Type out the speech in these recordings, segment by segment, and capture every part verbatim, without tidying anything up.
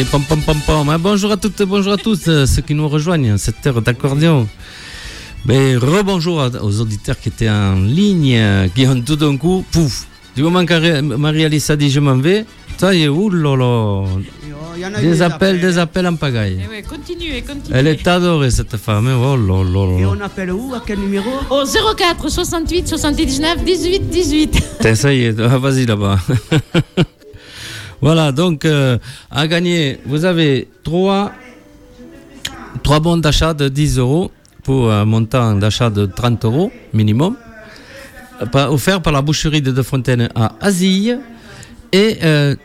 Allez, pom pom pom pom. Ah, bonjour à toutes, bonjour à tous euh, ceux qui nous rejoignent à cette heure d'accordéon. Mais rebonjour aux auditeurs qui étaient en ligne, euh, qui ont tout d'un coup, pouf. Du moment que Marie-Alice a dit je m'en vais, ça y est, oulala. Des appels, des appels en pagaille. Eh ouais, continuez, continuez. Elle est adorée cette femme. Hein. Oh là là là. Et on appelle où? À quel numéro? Au zéro quatre soixante-huit soixante-dix-neuf dix-huit dix-huit. Ça y est, ah, vas-y là-bas. Voilà, donc euh, à gagner, vous avez trois, trois bons d'achat de dix euros pour un montant d'achat de trente euros minimum, offert par la boucherie de De Fontaine à Azille. Et, euh,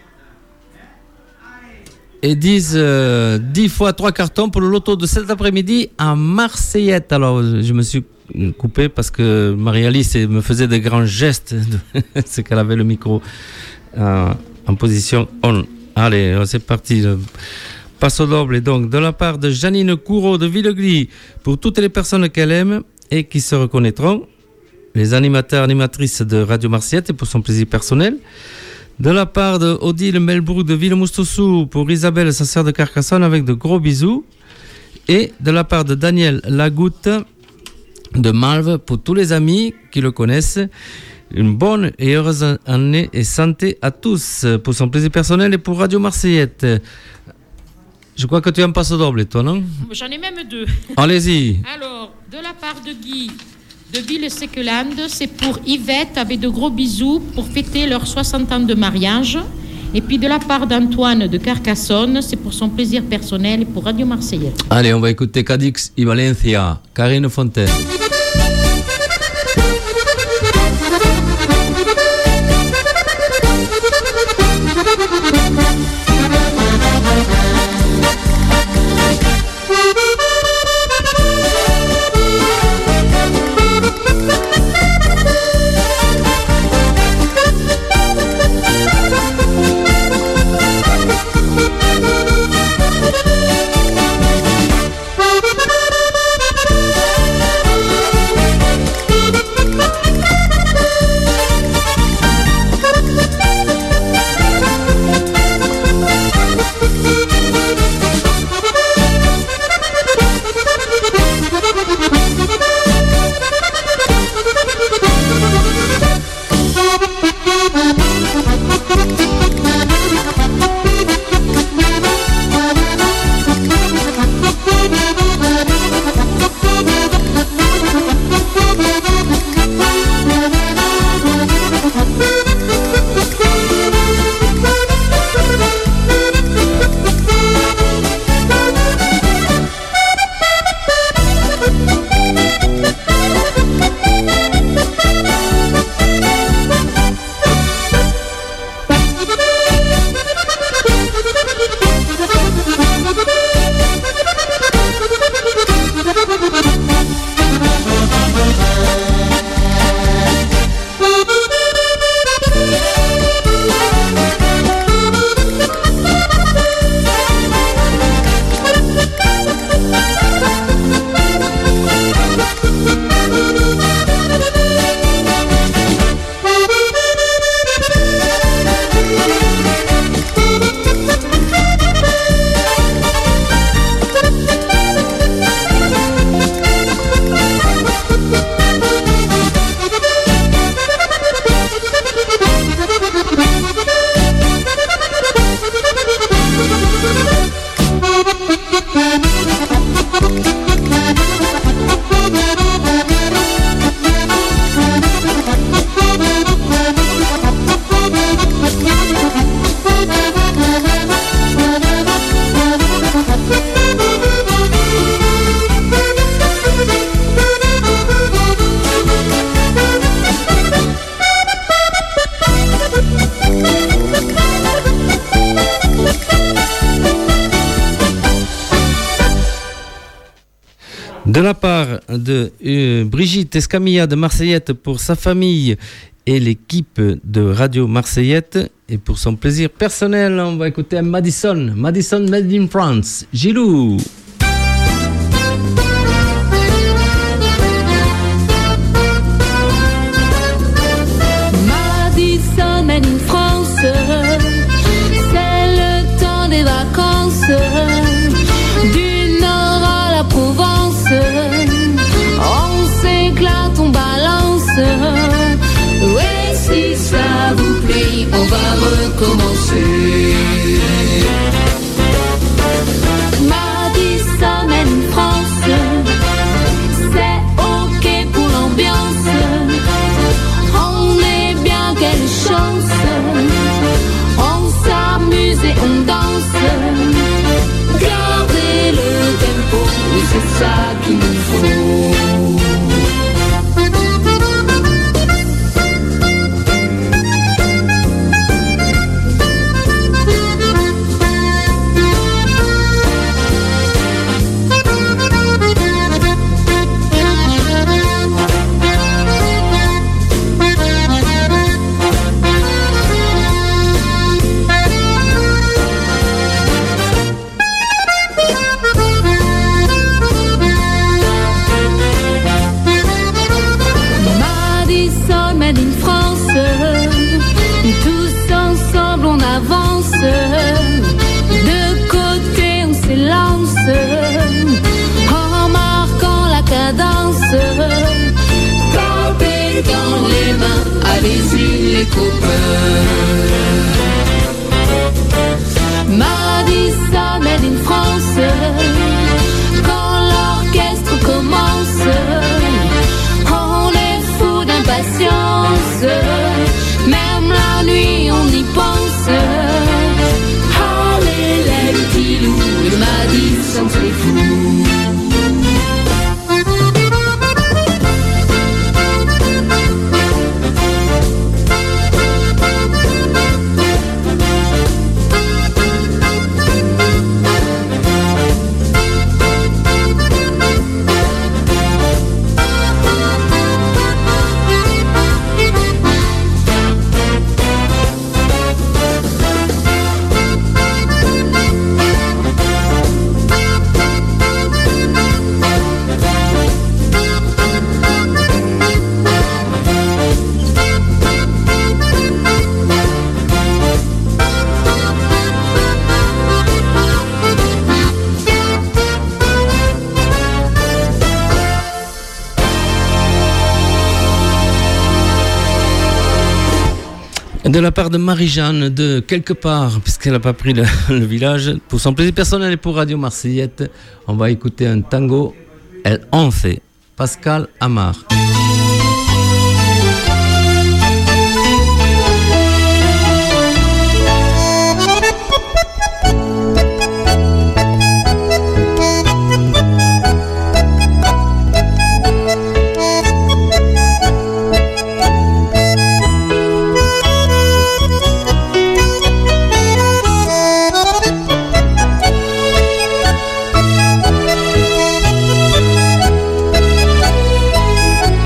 et dix, euh, dix fois trois cartons pour le loto de cet après-midi à Marseillette. Alors, je me suis coupé parce que Marie-Alice me faisait de grands gestes. C'est qu'elle avait le micro euh, en position on. Allez, c'est parti. Passo doble, donc, de la part de Janine Couraud de Villeglis, pour toutes les personnes qu'elle aime et qui se reconnaîtront, les animateurs, animatrices de Radio Marseillette, et pour son plaisir personnel. De la part de Odile Melbrook de Villemoustousou, pour Isabelle, sa sœur de Carcassonne, avec de gros bisous. Et de la part de Daniel Lagoutte de Malves, pour tous les amis qui le connaissent. Une bonne et heureuse année et santé à tous, pour son plaisir personnel et pour Radio Marseillette. Je crois que tu as un passo doble, toi, non? J'en ai même deux. Allez-y. Alors, de la part de Guy de Ville-Sequelande, c'est pour Yvette avec de gros bisous pour fêter leurs soixante ans de mariage. Et puis de la part d'Antoine de Carcassonne, c'est pour son plaisir personnel et pour Radio Marseillette. Allez, on va écouter Cadix y Valencia, Karine Fontaine. De la part de euh, Brigitte Escamilla de Marseillette pour sa famille et l'équipe de Radio Marseillette et pour son plaisir personnel, on va écouter Madison, Madison Made in France, Gilou. Madison Made in France, c'est le temps des vacances. c'est ça qu'il nous faut. Allez-y les copains. Madison, made in France. Quand l'orchestre commence, on est fou d'impatience. Même la nuit on y pense. Allez les petits loups, le Madison c'est fou. De la part de Marie-Jeanne de quelque part, puisqu'elle n'a pas pris le, le village, pour son plaisir personnel et pour Radio Marseillette, on va écouter un tango, El Once, Pascal Amar. Thank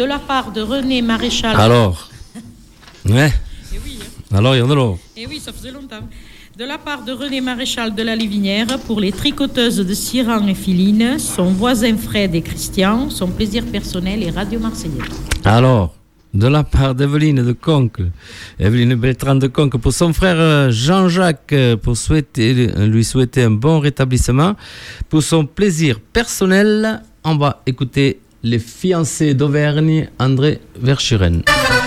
de la part de René Maréchal. Alors Ouais. Et oui, hein. Alors, il y en a l'eau. Et oui, ça faisait longtemps. De la part de René Maréchal de la Livinière pour les tricoteuses de Siran et Philine, son voisin Fred et Christian, son plaisir personnel et Radio Marseillais. Alors, de la part d'Evelyne de Conques, Evelyne Beltrán de Conques, pour son frère Jean-Jacques, pour souhaiter, lui souhaiter un bon rétablissement, pour son plaisir personnel, on va écouter les fiancés d'Auvergne, André Verschuren.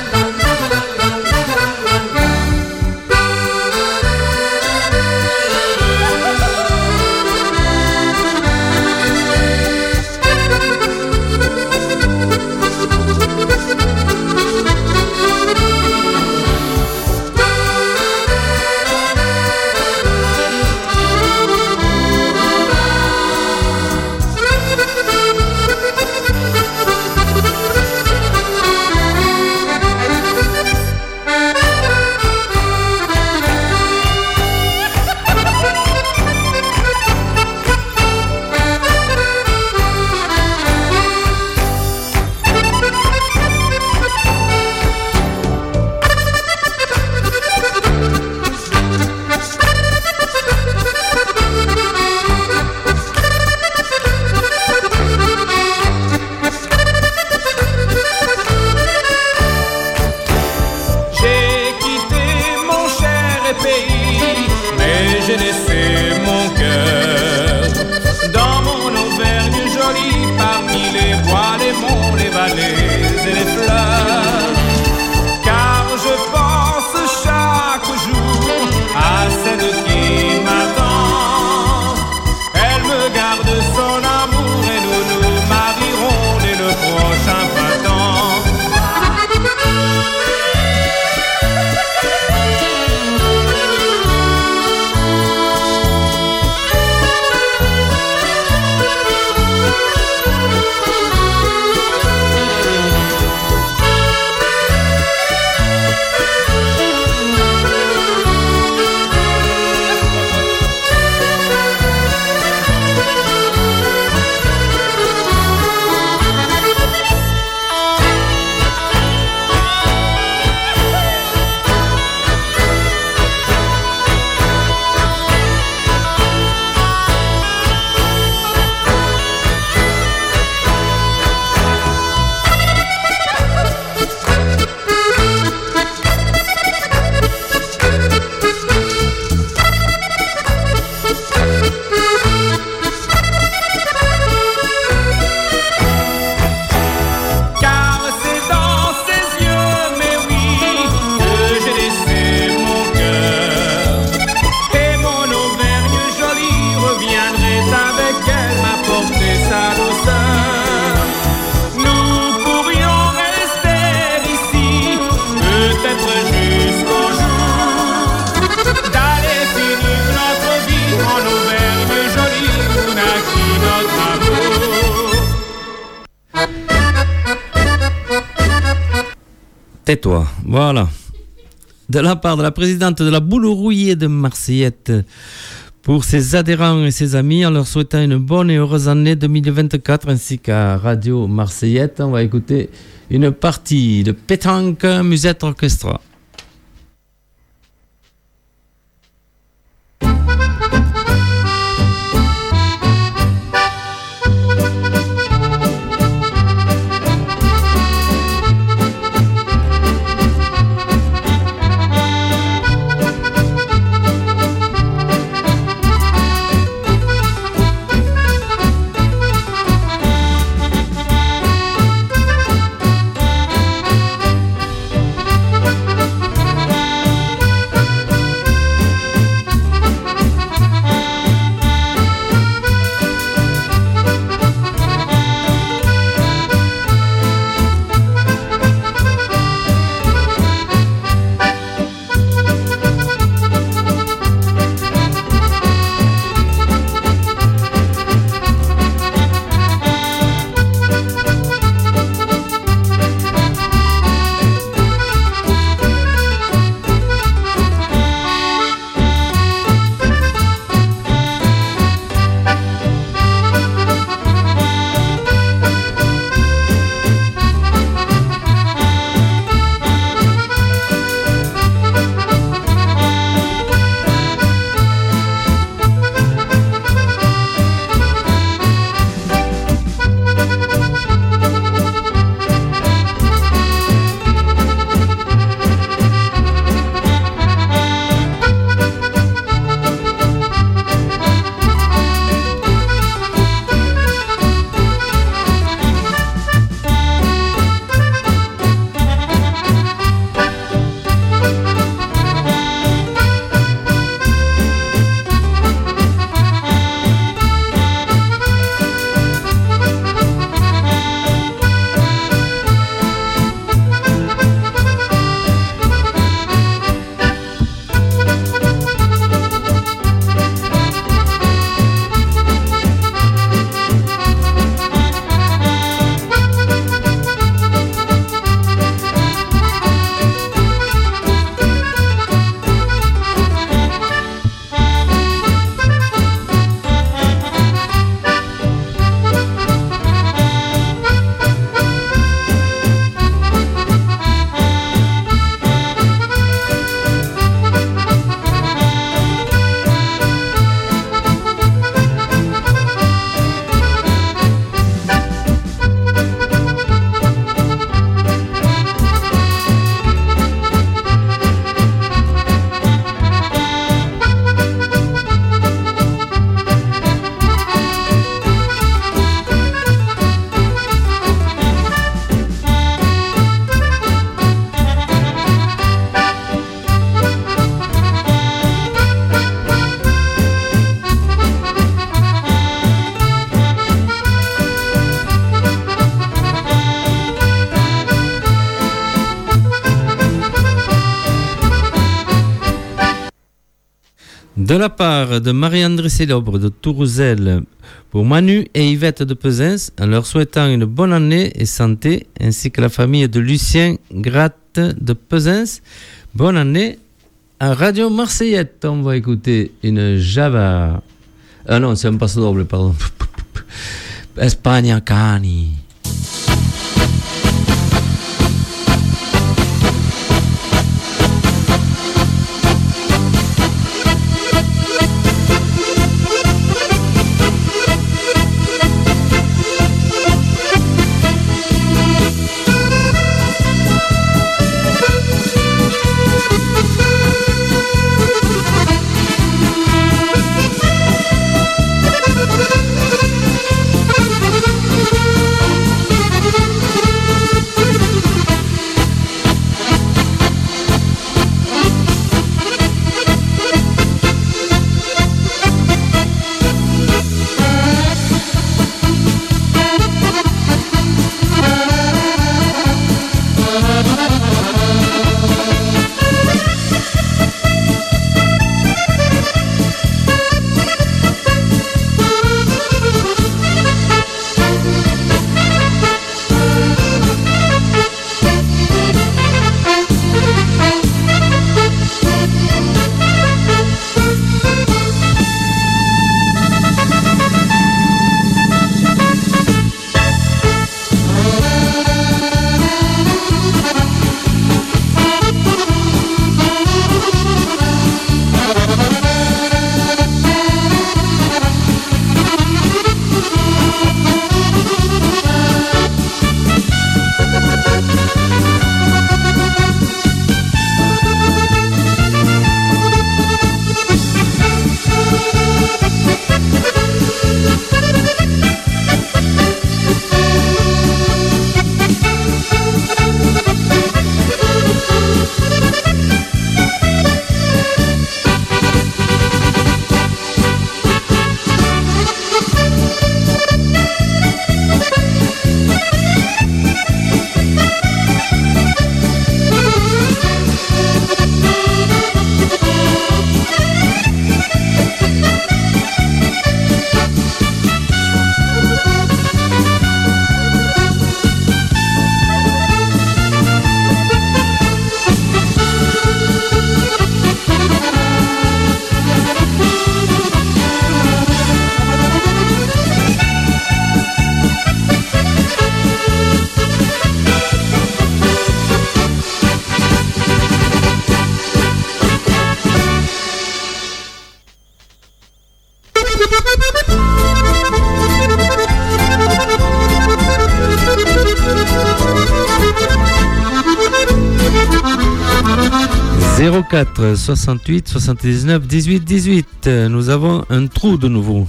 Tais-toi, voilà. De la part de la présidente de la Boule Rouillée de Marseillette, pour ses adhérents et ses amis, en leur souhaitant une bonne et heureuse année deux mille vingt-quatre, ainsi qu'à Radio Marseillette, on va écouter une partie de pétanque musette orchestra. Thank you. De la part de Marie-André Célobre de Tourouzel pour Manu et Yvette de Pesens, en leur souhaitant une bonne année et santé, ainsi que la famille de Lucien Gratte de Pesens. Bonne année à Radio Marseillette. On va écouter une Java. Ah non, c'est un passo doble, pardon. Espagna Cani. zéro quatre soixante-huit soixante-dix-neuf dix-huit dix-huit. Nous avons un trou de nouveau.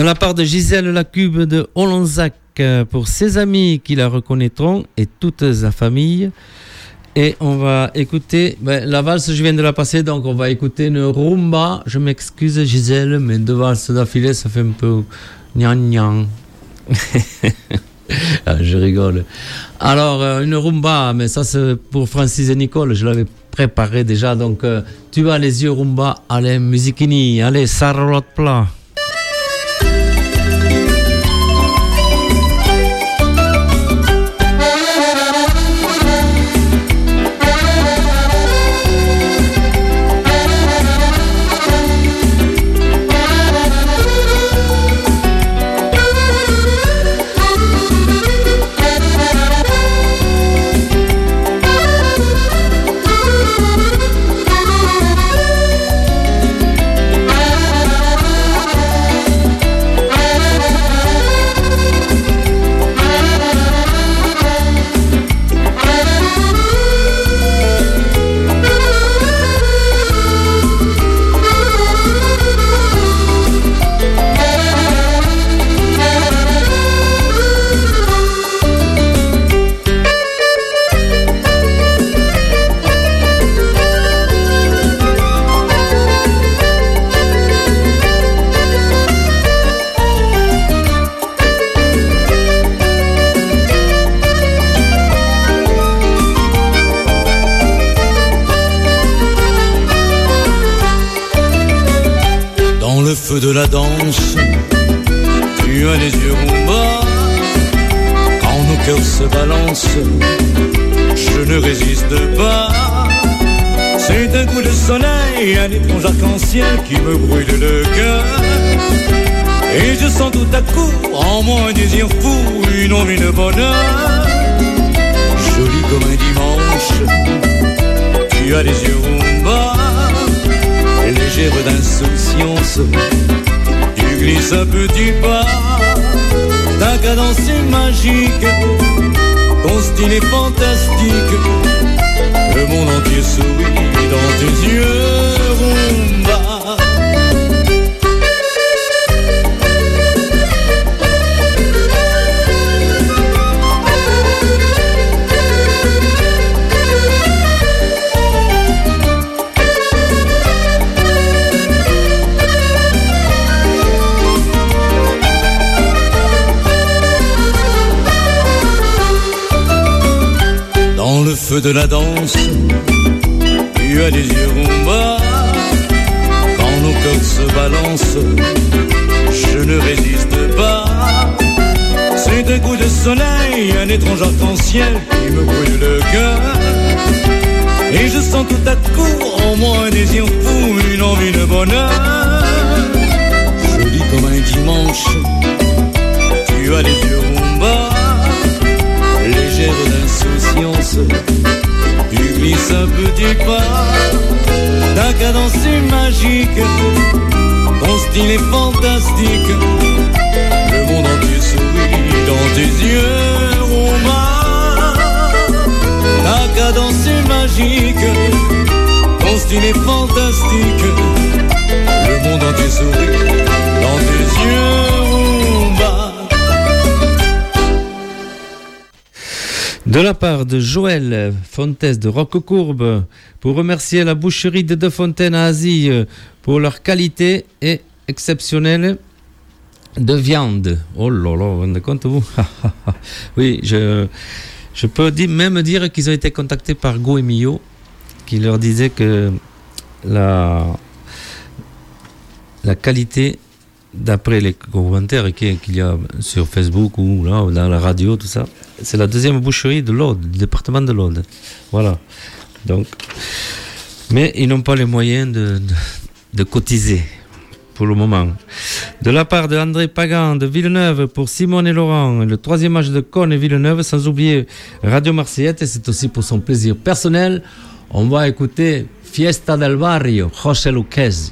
la part de Gisèle Lacube de Olonzac, pour ses amis qui la reconnaîtront et toute sa famille. Et on va écouter, ben, la valse, je viens de la passer, donc on va écouter une rumba. Je m'excuse Gisèle, mais deux valses d'affilée, ça fait un peu gnan gnan. Ah, je rigole. Alors, euh, une rumba, mais ça c'est pour Francis et Nicole, je l'avais préparé déjà. Donc, euh, tu as les yeux rumba, allez, musichini, allez, Sarolotte plat. De la danse, tu as les yeux rumba. Quand nos cœurs se balancent, je ne résiste pas. C'est un coup de soleil, un étrange arc-en-ciel qui me brûle le cœur. Et je sens tout à coup en moi un désir fou, une envie de bonheur. Joli comme un dimanche, tu as les yeux rumba. Légère d'insouciance, tu glisses un petit pas. Ta cadence est magique, ton style est fantastique. Le monde entier sourit dans tes yeux rumba. Le feu de la danse, tu as les yeux rumba. Quand nos cœurs se balancent, je ne résiste pas. C'est un coup de soleil, un étrange arc-en-ciel qui me brûle le cœur. Et je sens tout à coup en moi un désir fou, une envie de bonheur. Joli comme un dimanche, tu as les yeux rumba. Légère d'insouciance, tu glisses un petit pas. Ta cadence est magique, ton style est fantastique. Le monde entier sourit dans tes yeux rumba. Ta cadence est magique, ton style est fantastique. Le monde entier sourit dans tes yeux rumba. De la part de Joël Fontes de Roquecourbe, pour remercier la boucherie de De Fontaine à Asie pour leur qualité et exceptionnelle de viande. Oh là là, vous vous rendez compte vous? Oui, je, je peux dire, même dire qu'ils ont été contactés par Go et Mio, qui leur disait que la, la qualité, d'après les commentaires qu'il y a sur Facebook ou là, dans la radio, tout ça, c'est la deuxième boucherie de l'Aude, du département de l'Aude. Voilà. Donc, mais ils n'ont pas les moyens de, de, de cotiser pour le moment. De la part de André Pagan de Villeneuve pour Simone et Laurent, le troisième match de Cône et Villeneuve, sans oublier Radio Marseillette, et c'est aussi pour son plaisir personnel. On va écouter Fiesta del Barrio, José Luquez.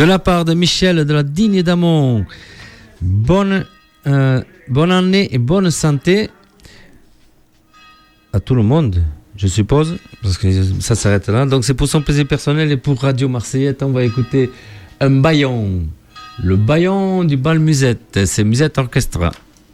De la part de Michel de la Digne d'Amont, bonne, euh, bonne année et bonne santé à tout le monde, je suppose, parce que ça s'arrête là. Donc c'est pour son plaisir personnel et pour Radio Marseillette, on va écouter un baillon. Le baillon du bal Musette, c'est Musette Orchestra.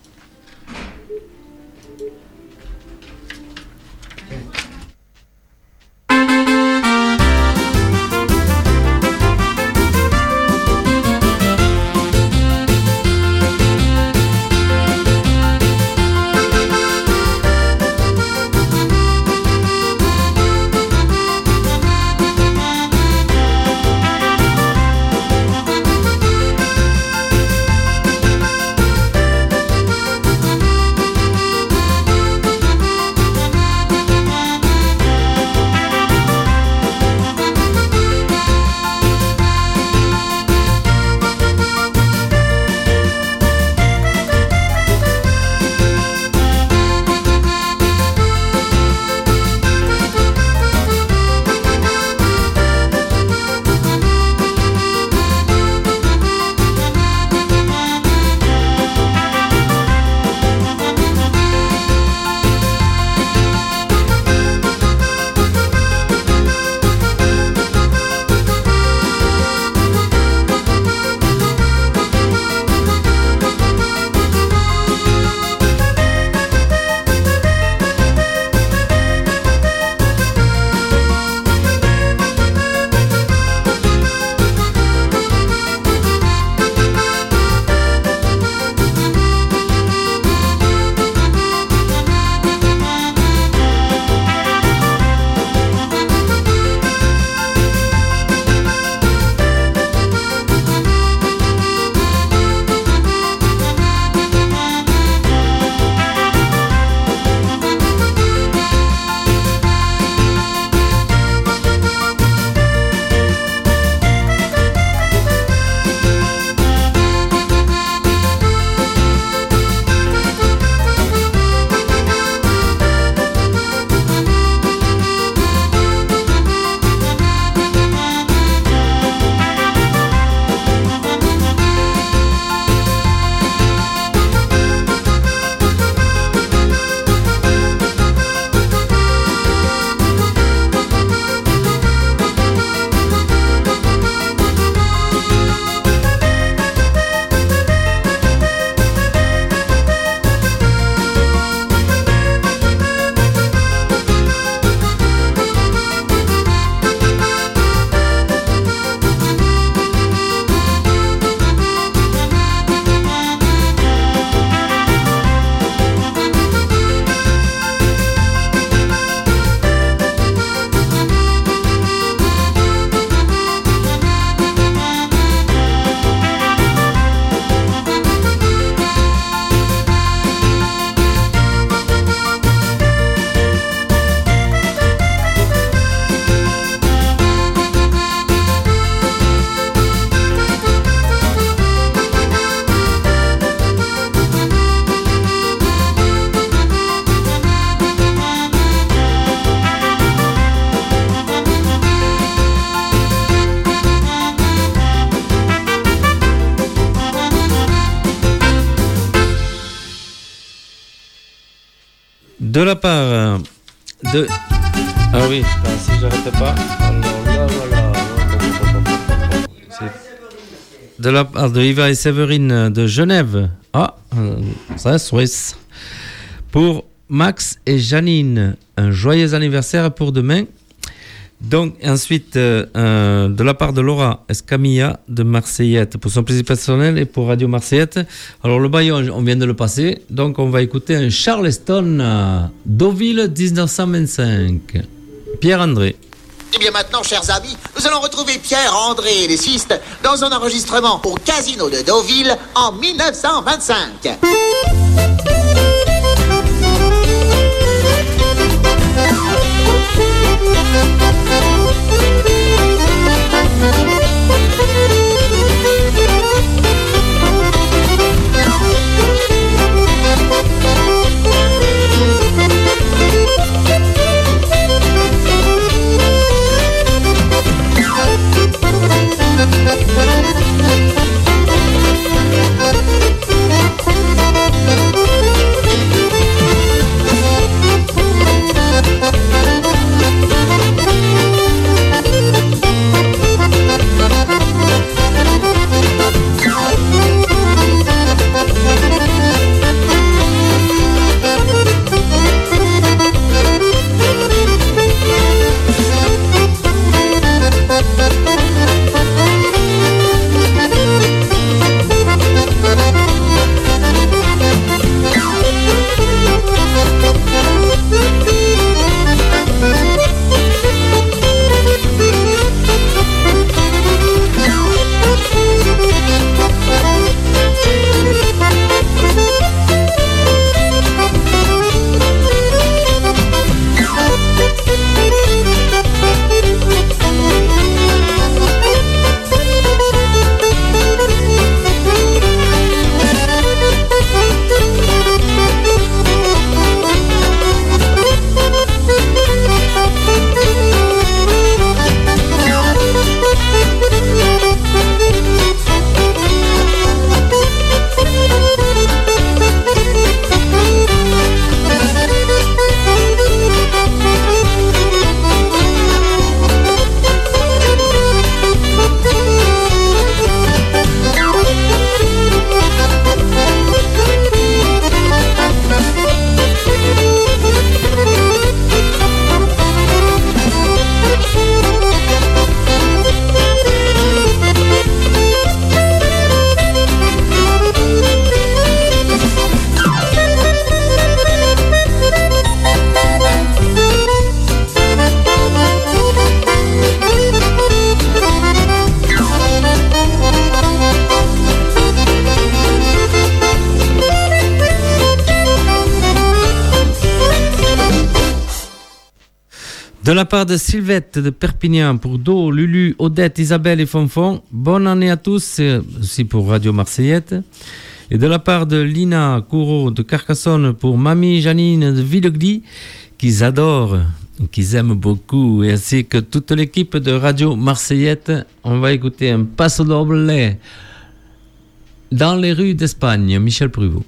De la part de... Ah oui, si j'arrête pas... Alors là, voilà... C'est de la part de Yva et Séverine de Genève. Ah, ça, Suisse. Pour Max et Janine, un joyeux anniversaire pour demain. Donc, ensuite, euh, de la part de Laura Escamilla de Marseillette, pour son plaisir personnel et pour Radio Marseillette. Alors, le baillon, on vient de le passer. Donc, on va écouter un Charleston à Deauville dix-neuf cent vingt-cinq. Pierre-André. Et bien maintenant, chers amis, nous allons retrouver Pierre-André Lessiste dans un enregistrement au Casino de Deauville en dix-neuf cent vingt-cinq. Thank you. De la part de Sylvette de Perpignan, pour Do, Lulu, Odette, Isabelle et Fonfon, bonne année à tous, c'est aussi pour Radio Marseillette. Et de la part de Lina Courreau de Carcassonne, pour Mamie Janine de Villegly, qu'ils adorent, qu'ils aiment beaucoup, et ainsi que toute l'équipe de Radio Marseillette. On va écouter un Paso Doble dans les rues d'Espagne, Michel Pruvot.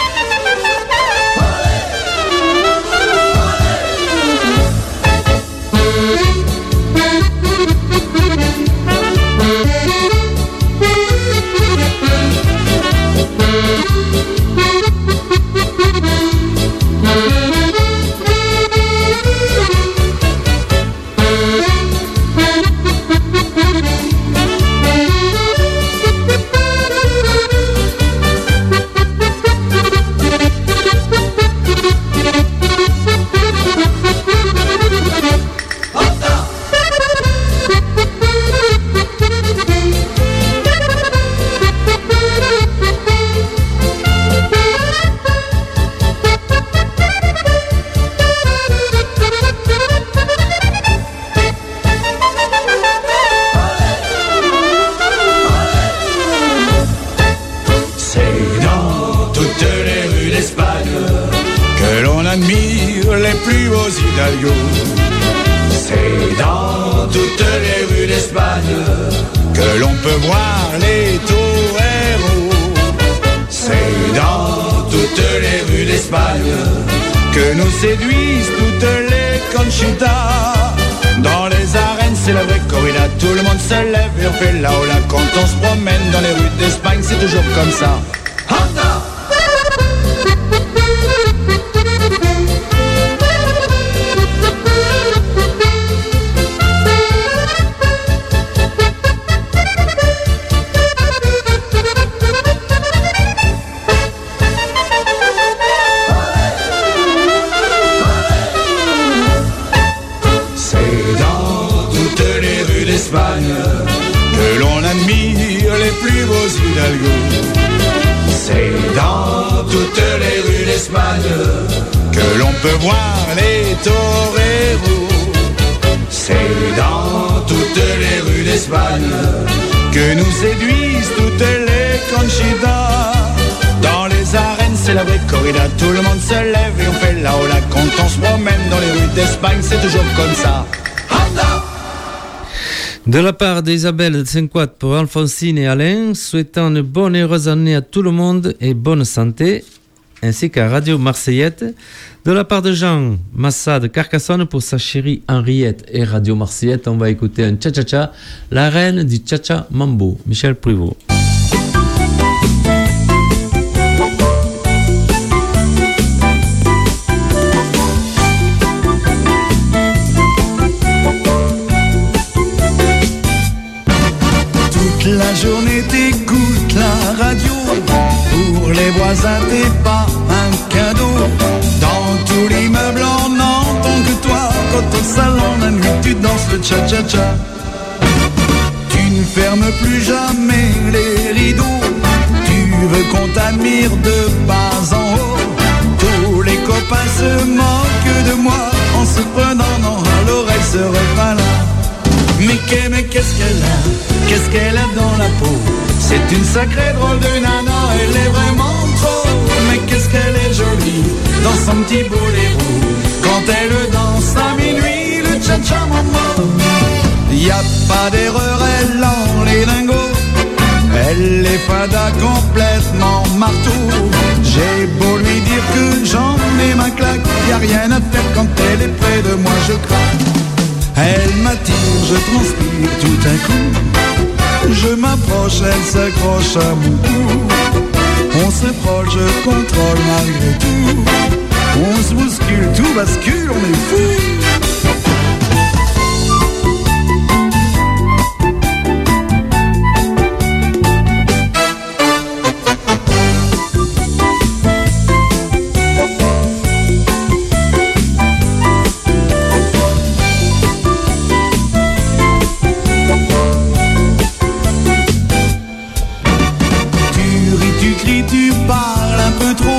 C'est dans toutes les rues d'Espagne que l'on peut voir les toreros. C'est dans toutes les rues d'Espagne que nous séduisent toutes les conchitas. Dans les arènes, c'est la vraie corrida. Tout le monde se lève et on fait la hola. Quand on se promène dans les rues d'Espagne, c'est toujours comme ça. Honda! Que l'on admire les plus beaux hidalgos. C'est dans toutes les rues d'Espagne que l'on peut voir les toreros. C'est dans toutes les rues d'Espagne que nous séduisent toutes les conchitas. Dans les arènes, c'est la vraie corrida. Tout le monde se lève et on fait la hola. Quand on se promène dans les rues d'Espagne, c'est toujours comme ça. Honda! De la part d'Isabelle de Saint-Quat pour Alphonsine et Alain, souhaitant une bonne et heureuse année à tout le monde et bonne santé, ainsi qu'à Radio Marseillette. De la part de Jean Massa de Carcassonne pour sa chérie Henriette et Radio Marseillette, on va écouter un cha-cha-cha, la reine du cha-cha mambo, Michel Pruvot. La journée t'écoute la radio. Pour les voisins t'es pas un cadeau. Dans tout l'immeuble on n'entend que toi. Quand au salon la nuit tu danses le cha-cha-cha. Tu ne fermes plus jamais les rideaux. Tu veux qu'on t'admire de bas en haut. Tous les copains se moquent de moi en se prenant à l'oreille ce refrain-là. Mais qu'est-ce qu'elle a, qu'est-ce qu'elle a dans la peau. C'est une sacrée drôle de nana, elle est vraiment trop. Mais qu'est-ce qu'elle est jolie dans son petit boléro. Quand elle danse à minuit, le cha-cha mambo. Y a pas d'erreur, elle en les dingos. Elle est fada complètement marteau. J'ai beau lui dire que j'en ai ma claque, y a rien à faire quand elle est près de moi, je craque. Elle m'attire, je transpire tout un coup. Je m'approche, elle s'accroche à mon cou. On se frôle, je contrôle malgré tout. On se bouscule, tout bascule, on est fou.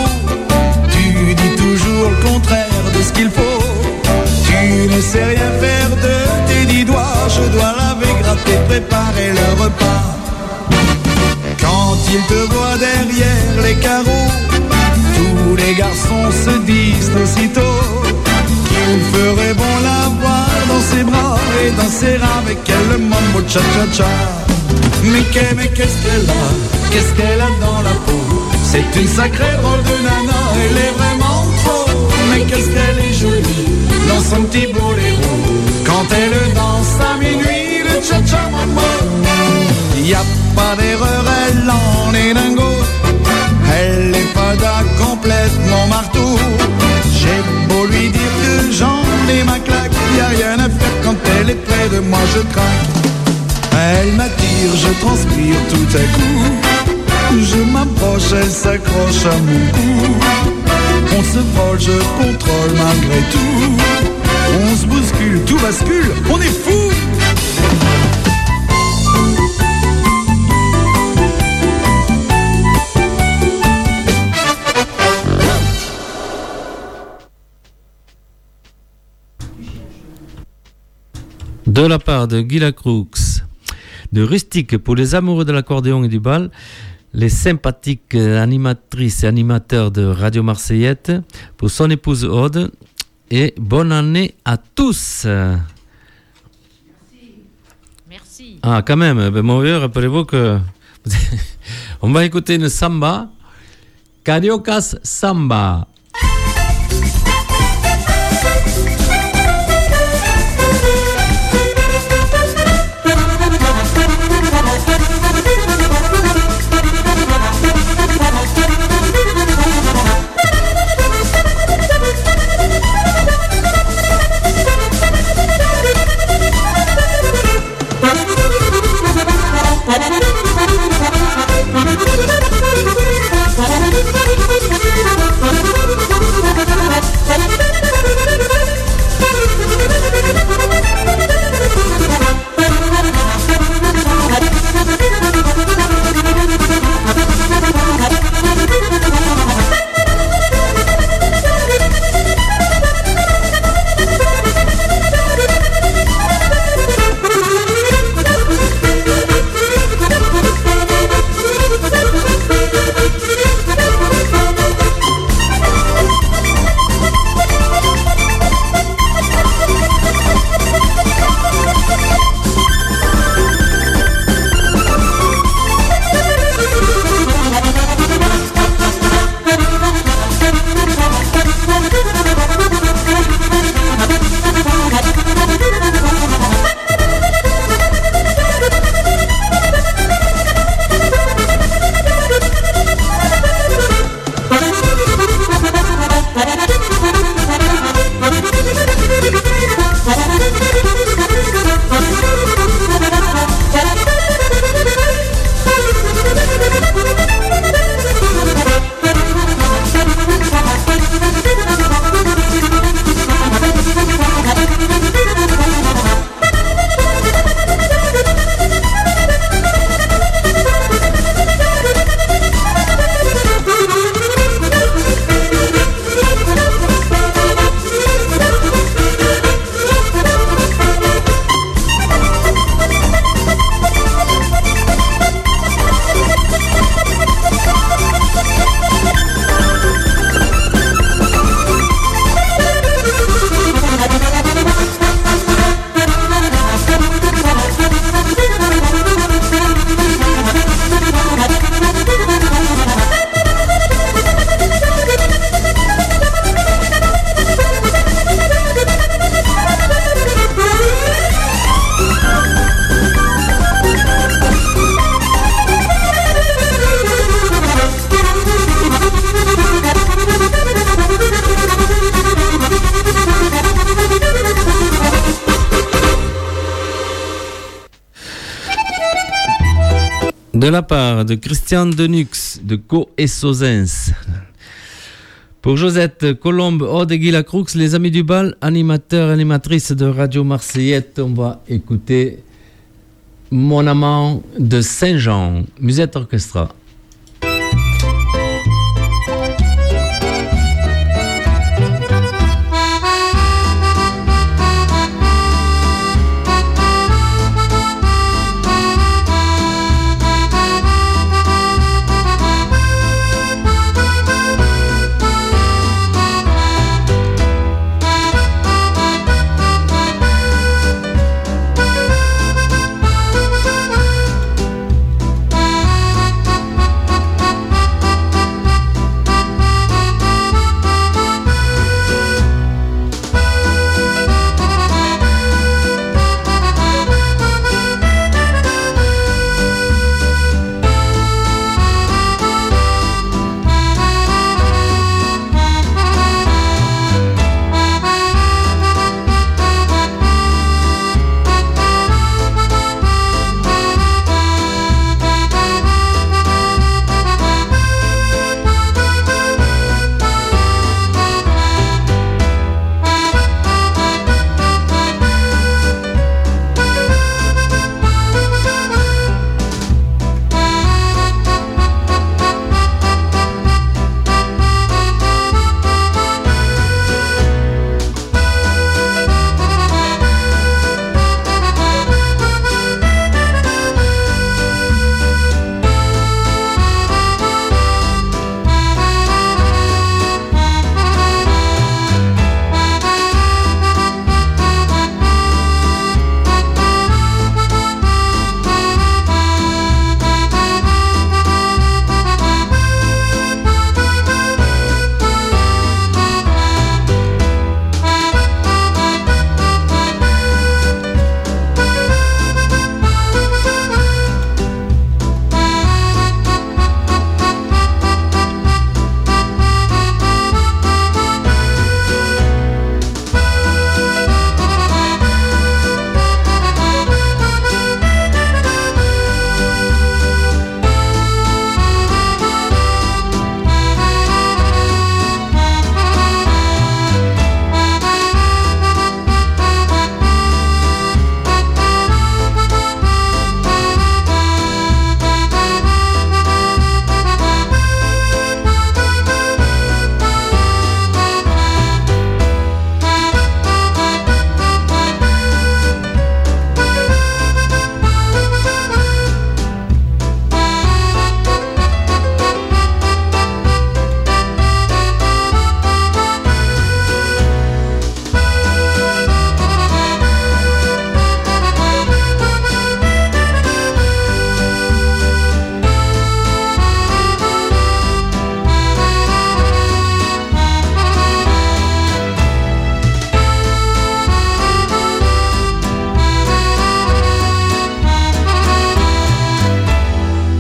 C'est rien faire. il te voit derrière les carreaux, tous les garçons se disent aussitôt qu'il ferait bon l'avoir dans ses bras et danser avec elle le mambo cha-cha-cha. Mais qu'est, mais qu'est-ce qu'elle a, qu'est-ce qu'elle a dans la peau? C'est une sacrée drôle de nana, elle est vraiment trop. Mais qu'est-ce qu'elle est jolie dans son petit boléro, quand elle danse à minuit le cha-cha mambo. Y a pas d'erreur, elle en est dingo, elle est pas d'un complètement marteau. J'ai beau lui dire que j'en ai ma claque, y a rien à faire quand elle est près de moi, je craque. Elle m'attire, je transpire tout à coup, je m'approche, elle s'accroche à mon cou. On se frôle, je contrôle malgré tout, on se bouscule, tout bascule, on est fou. De la part de Guy Lacroux, de Rustique pour les amoureux de l'accordéon et du bal, les sympathiques animatrices et animateurs de Radio Marseillette, pour son épouse Aude, et bonne année à tous. Merci. Merci. Ah, quand même, ben, mon vieux, rappelez-vous que on va écouter une samba, Cariocas Samba. De la part de Christian Denux de Co et Sauzens. Pour Josette Colombe, Aude et Guy Lacroux, les amis du bal, animateurs et animatrices de Radio Marseillette, on va écouter Mon amant de Saint-Jean, Musette Orchestra.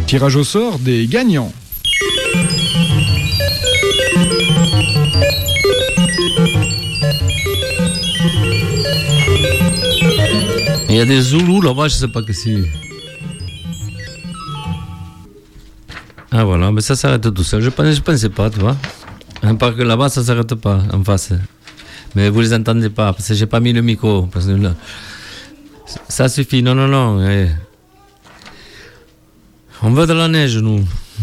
tirage au sort des gagnants. Il y a des Zoulous là-bas, je sais pas que c'est. Ah voilà, mais ça s'arrête tout seul. Je pensais, je pensais pas, tu vois. Parce que là-bas, ça s'arrête pas en face. Mais vous les entendez pas, parce que j'ai pas mis le micro. Parce que là, ça suffit, non, non, non. Eh. On veut de la neige, nous.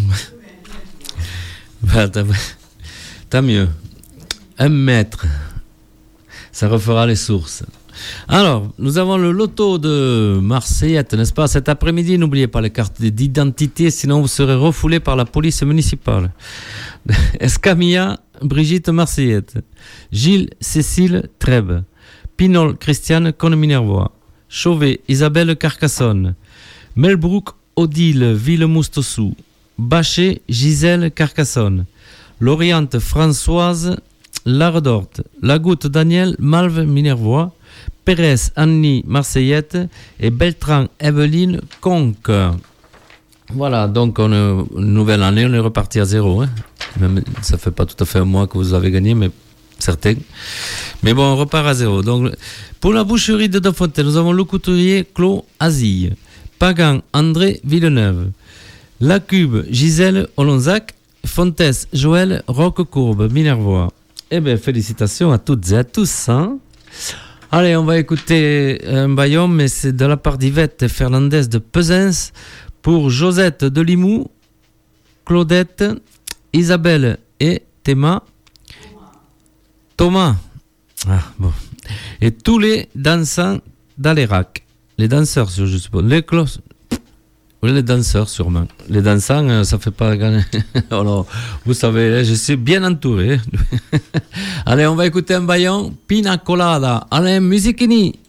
Bah, t'as, t'as mieux. Un mètre. Ça refera les sources. Alors, nous avons le loto de Marseillette, n'est-ce pas? Cet après-midi, n'oubliez pas les cartes d'identité, sinon vous serez refoulé par la police municipale. Escamilla, Brigitte Marseillette. Gilles, Cécile, Trèbes. Pinol, Christiane, Cône-Minervois. Chauvet, Isabelle, Carcassonne. Melbrook, Odile, Ville-Moustossou. Bachet, Gisèle, Carcassonne. Loriente, Françoise, Lardorte. Lagoutte, Daniel, Malve, Minervois. Pérez, Annie, Marseillette. Et Beltran, Evelyne, Conque. Voilà, donc on est, une nouvelle année, on est reparti à zéro. Hein. Même, ça fait pas tout à fait un mois que vous avez gagné, mais certains. Mais bon, on repart à zéro. Donc, pour la boucherie de Dafontaine, nous avons le couturier Claude Azille. Pagan, André Villeneuve. La Cube, Gisèle Olonzac. Fontes, Joël Roquecourbe, Minervois. Eh bien, félicitations à toutes et à tous. Hein. Allez, on va écouter un baillon, mais c'est de la part d'Yvette Fernandez de Pesens pour Josette de Limoux, Claudette, Isabelle et Théma. Thomas. Ah, bon. Et tous les dansants d'Alérac. Les danseurs, je suppose. Les clos... Oui, les danseurs, sûrement. Les dansants, ça fait pas gagner. Alors, vous savez, je suis bien entouré. Allez, on va écouter un baillon. Pina Colada. Allez, musiquini.